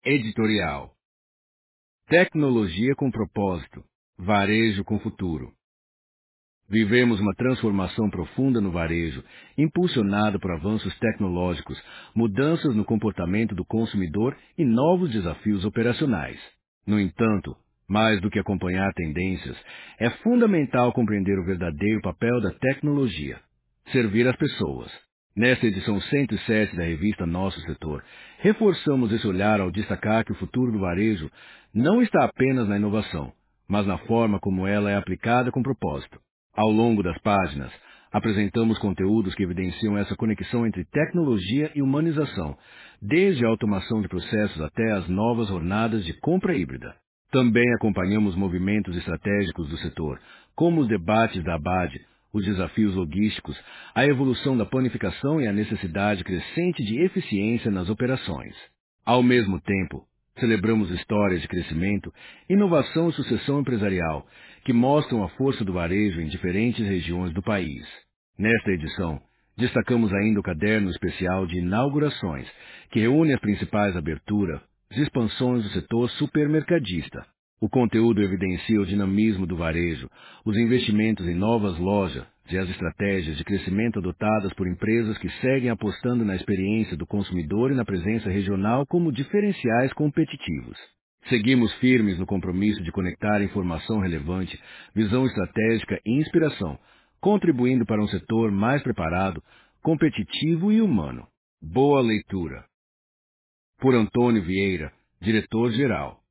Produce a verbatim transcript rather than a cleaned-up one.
Editorial. Tecnologia com propósito. Varejo com futuro. Vivemos uma transformação profunda no varejo, impulsionada por avanços tecnológicos, mudanças no comportamento do consumidor e novos desafios operacionais. No entanto, mais do que acompanhar tendências, é fundamental compreender o verdadeiro papel da tecnologia: servir as pessoas. Nesta edição cento e sete da revista Nosso Setor, reforçamos esse olhar ao destacar que o futuro do varejo não está apenas na inovação, mas na forma como ela é aplicada com propósito. Ao longo das páginas, apresentamos conteúdos que evidenciam essa conexão entre tecnologia e humanização, desde a automação de processos até as novas jornadas de compra híbrida. Também acompanhamos movimentos estratégicos do setor, como os debates da ABAD, os desafios logísticos, a evolução da planificação e a necessidade crescente de eficiência nas operações. Ao mesmo tempo, celebramos histórias de crescimento, inovação e sucessão empresarial, que mostram a força do varejo em diferentes regiões do país. Nesta edição, destacamos ainda o caderno especial de inaugurações, que reúne as principais aberturas e expansões do setor supermercadista. O conteúdo evidencia o dinamismo do varejo, os investimentos em novas lojas e as estratégias de crescimento adotadas por empresas que seguem apostando na experiência do consumidor e na presença regional como diferenciais competitivos. Seguimos firmes no compromisso de conectar informação relevante, visão estratégica e inspiração, contribuindo para um setor mais preparado, competitivo e humano. Boa leitura. Por Antônio Vieira, diretor-geral.